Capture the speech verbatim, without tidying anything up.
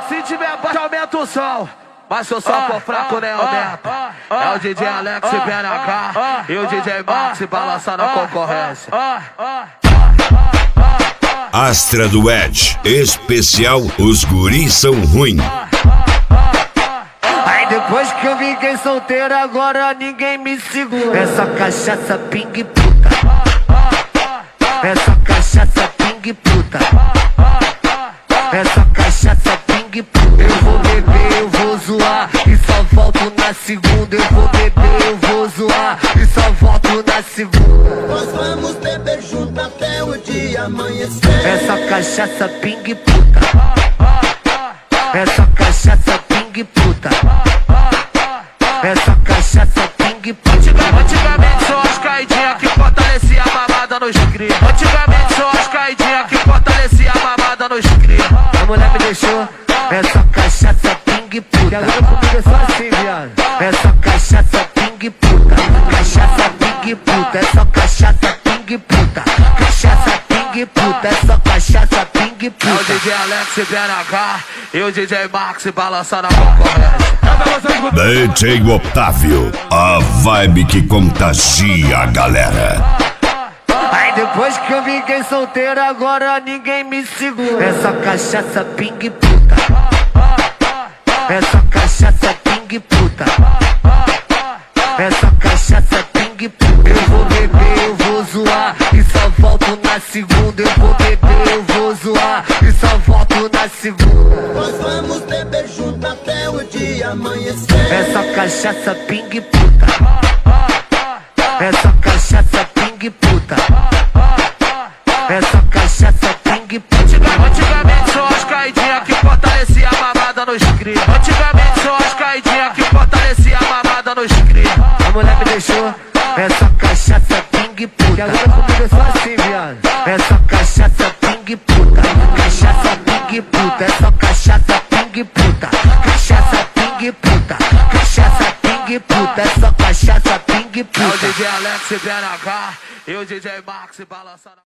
Se tiver baixo, aumenta o som. Mas se o som for fraco, nem aumenta. É o D J Alex B N H e o D J Max balançando a concorrência. Astra do Edge, especial Os Guris São Ruim. Aí depois que eu fiquei solteiro, agora ninguém me segura. É só cachaça, pingue puta. É só cachaça, pingue puta. É só cachaça, pingue puta. Eu vou beber, eu vou zoar e só volto na segunda. Eu vou beber, eu vou zoar e só volto na segunda. Nós vamos beber junto até o dia amanhecer. É só cachaça, pingue puta. É só cachaça, pingue puta. É só cachaça, pingue puta. Antigamente só as caidinhas que fortalecia a mamada nos cria. Antigamente só as caidinhas que fortalecia a mamada nos cria. A mulher me deixou. É só cachaça, pingue puta. E agora comigo é só assim, viado. É só cachaça, pingue puta. Cachaça, pingue puta. É só cachaça, pingue puta. Cachaça, pingue puta. É só cachaça, pingue puta. É o D J Alex B N H e o D J Max balançando a concorrência. D J Otávio, a vibe que contagia a galera. Aí depois que eu fiquei solteiro, agora ninguém me segura. É só cachaça, pingue puta. É só cachaça, pingue puta. É só cachaça, pingue puta. Eu vou beber, eu vou zoar e só volto na segunda. Eu vou beber, eu vou zoar e só volto na segunda. Nós vamos beber junto até o dia amanhecer. É só cachaça, pingue puta. É só cachaça, pingue puta. É só cachaça, pingue puta. Antigamente só as caidinhas que fortalecia a mamada nos cria. Antigamente só as caidinhas que fortalecia a mamada nos cria. A mulher me deixou. É só cachaça, pingue puta. E agora comigo é só assim, viado. É só cachaça, pingue puta. Cachaça, pingue puta. É só cachaça, pingue puta. Cachaça, pingue puta. Cachaça, pingue puta. É só cachaça, pingue É o puta. D J Alex B N H e o D J Max balançando.